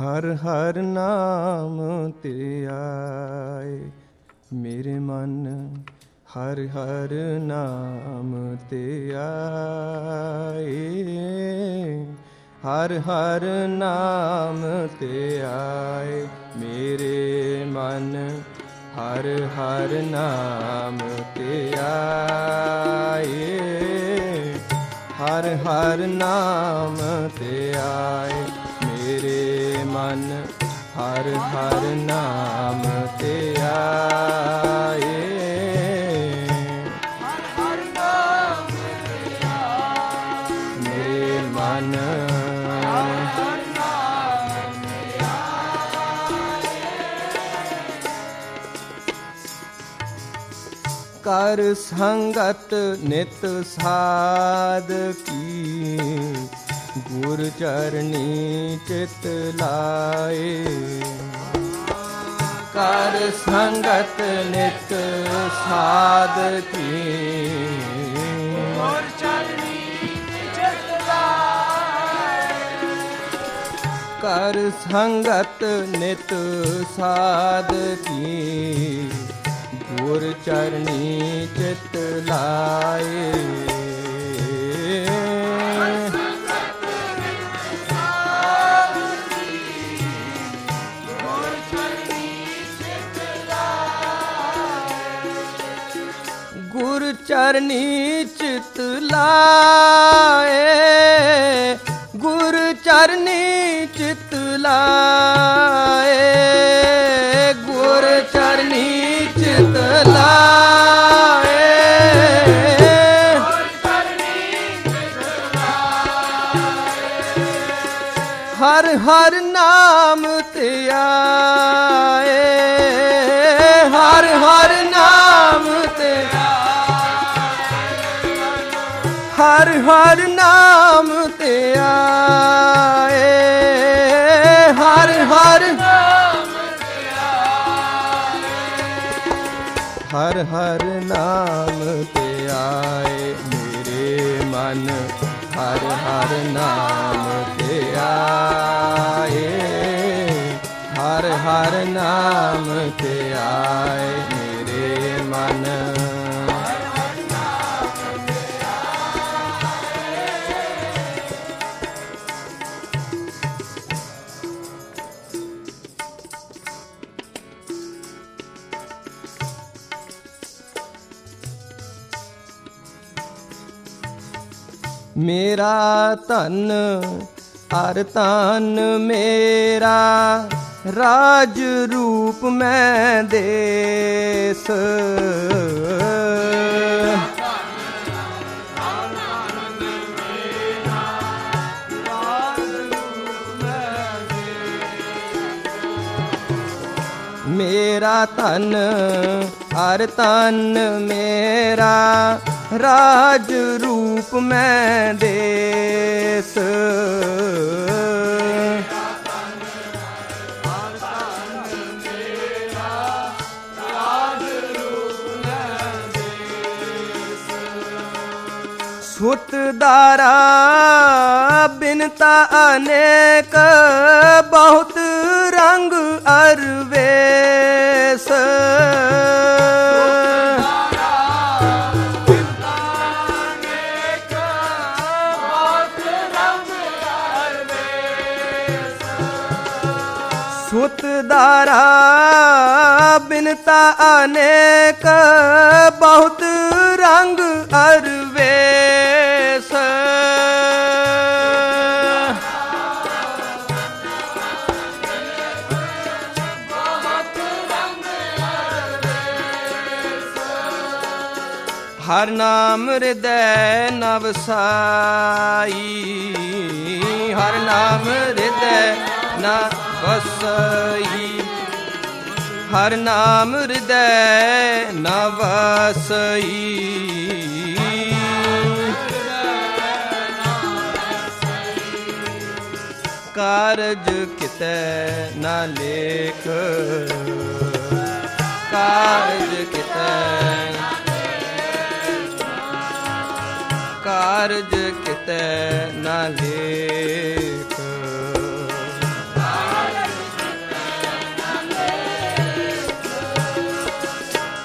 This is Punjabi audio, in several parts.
ਹਰ ਹਰ ਨਾਮ ਤੇ ਆਏ ਮੇਰੇ ਮਨ, ਹਰ ਹਰ ਨਾਮ ਤੇ ਆਏ, ਹਰ ਹਰ ਨਾਮ ਤੇ ਆਏ ਮੇਰੇ ਮਨ, ਹਰ ਹਰ ਨਾਮ ਤੇ ਆਏ, ਹਰ ਹਰ ਨਾਮ ਤੇ ਆਏ ਮੇਰੇ ਮਨ, ਹਰ ਹਰ ਨਾਮ ਤੇ ਆਏ, ਹਰ ਹਰ ਨਾਮ ਤੇ ਆਏ ਮੇਰੇ ਮਨ, ਹਰ ਹਰ ਨਾਮ ਤੇ ਆਏ। ਕਰ ਸੰਗਤ ਨਿਤ ਸਾਧ ਕੀ, ਗੁਰ ਚਰਨੀ ਚਿਤ ਲਾਏ, ਕਰ ਸੰਗਤ ਨਿਤ ਸਾਧ ਕੀ, ਗੁਰ ਚਰਨੀ ਚਿਤ ਲਾਏ, ਕਰ ਸੰਗਤ ਨਿਤ ਸਾਧ ਕੀ, ਗੁਰ ਚਰਨੀ ਚਿਤ ਲਾਏ, ਗੁਰ ਚਰਨੀ ਚਿਤ ਲਾਏ, ਗੁਰ ਚਰਨੀ ਚਿਤ ਲਾਏ, ਗੁਰ ਚਰਨੀ ਚਿਤ ਲਾਏ, ਗੁਰ ਚਰਨੀ ਚਿਤ ਲਾਏ, ਹਰ ਹਰ ਨਾਮ ਤੇ ਆਏ, ਹਰ ਹਰ ਨਾਮ ਤੇ ਹਰ ਹਰ ਨਾਮ ਤੇ ਆਏ, ਹਰ ਹਰ ਨਾਮ ਤੇ ਆਏ, ਹਰ ਹਰ ਨਾਮ ਤੇ ਆਏ ਮੇਰੇ ਮਨ, ਹਰ ਹਰ ਨਾਮ ਤੇ ਆਏ, ਹਰ ਹਰ ਨਾਮ ਤੇ ਆਏ ਮੇਰੇ ਮਨ, ਮੇਰਾ ਧਨ ਅਰ ਤਨ ਮੇਰਾ, ਰਾਜ ਰੂਪ ਮੈਂ ਦੇਸ, ਮੇਰਾ ਧਨ ਅਰ ਤਨ ਮੇਰਾ, ਰਾਜ ਰੂਪ ਮੈਂ ਦੇਸ, ਸੁਤ ਦਾਰਾ ਬਿਨਤਾ ਅਨੇਕ, ਬਹੁਤ ਰੰਗ ਅਰ ਵੇਸ, ਸੁਤ ਦਾਰਾ ਬਿਨਤਾ ਅਨੇਕ, ਬਹੁਤ ਰੰਗ ਅਰ ਵੇਸ, ਹਰ ਨਾਮ ਹਿਰਦੈ ਨ ਵਸਾਈ, ਹਰ ਨਾਮ ਹਿਰਦੈ ਨ ਵਸਈ, ਹਰ ਨਾਮ ਹਿਰਦੈ ਨ ਵਸਈ, ਕਾਰਜ ਕਿਤੈ ਨ ਲੇਖ, ਕਾਰਜ ਕਿਤੈ, ਕਾਰਜ ਕਿਤੈ ਨ ਲੇਖ, ਕਾਰਜ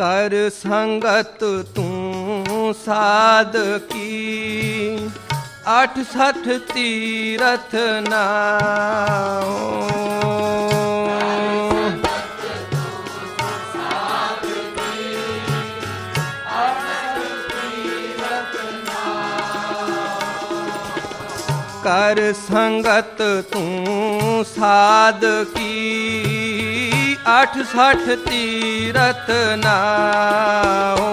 कर संगत तू साध की, 68 तीरथ नाओ। कर संगत तू साध की, 68 तीरथ नाओ।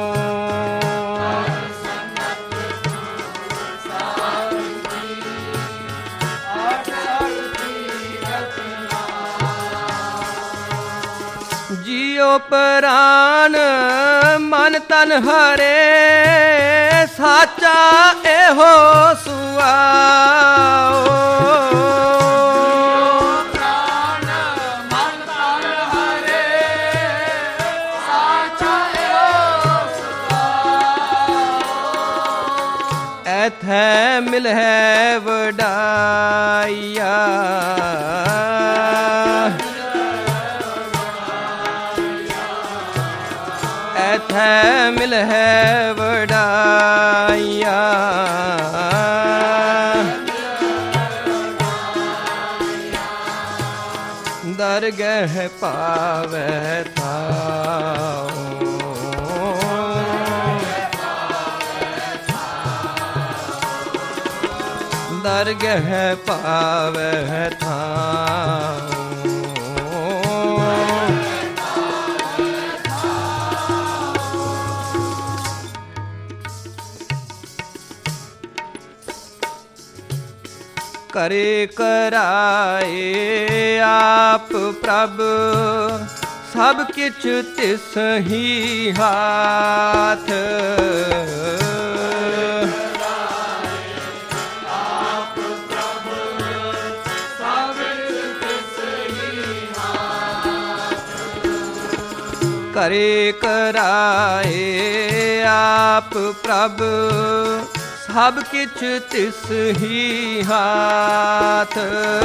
जियो प्राण मन तन हरे, साचा एहो सुआओ। प्राण मन तन हरे, साचा एहो सुआओ। एथै मिलहै वडाइया, एथै मिलहै वडाइया। दरगह पावै थाओ, दरगह पावै थाओ। करे कराए आप प्रभ, सब किछ तिस ही हाथ। करे कराए आप प्रभ, सब किछ तिस ही हाथ।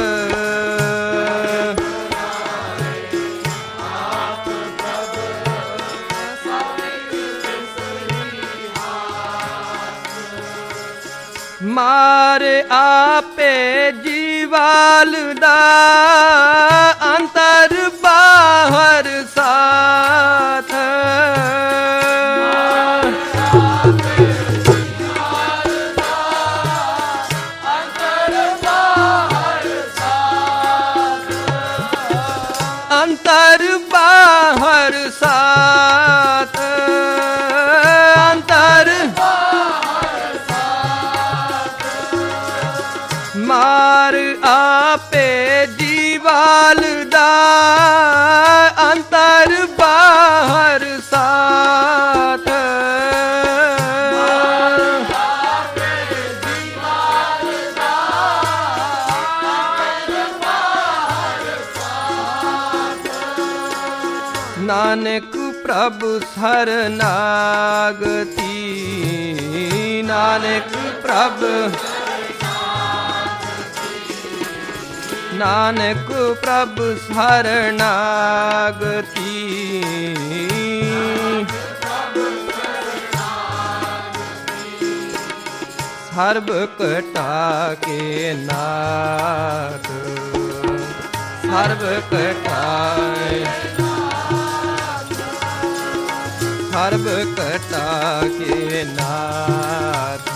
मार आपे जीवाल दा, अंतर बाहर साथ। अंतर बाहर साथ, अंतर बाहर साथ। मार आपे जीवाल दा, अंतर बाहर साथ। नानक प्रभु शरणागति, नानक प्रभु, नानक प्रभु शरणागति। सर्व कटा के नाथ, सर्व कटाए, सर्व कटा के नाथ।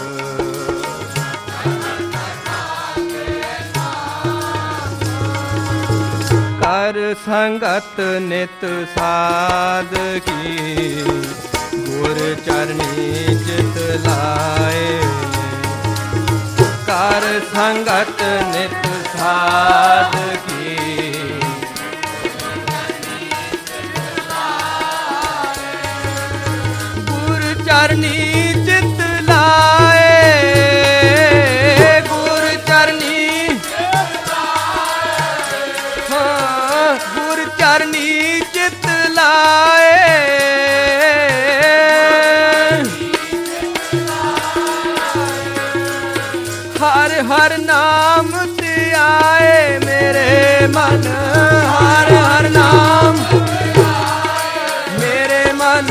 कर संगत नित साधकी, गुर चरणी चित लाए। कर संगत नित साधकी, चरनी चित लाए। गुर चरनी, हाँ गुर चरनी चित लाए। हर हर नाम ते आए मेरे मन, हर हर नाम मेरे मन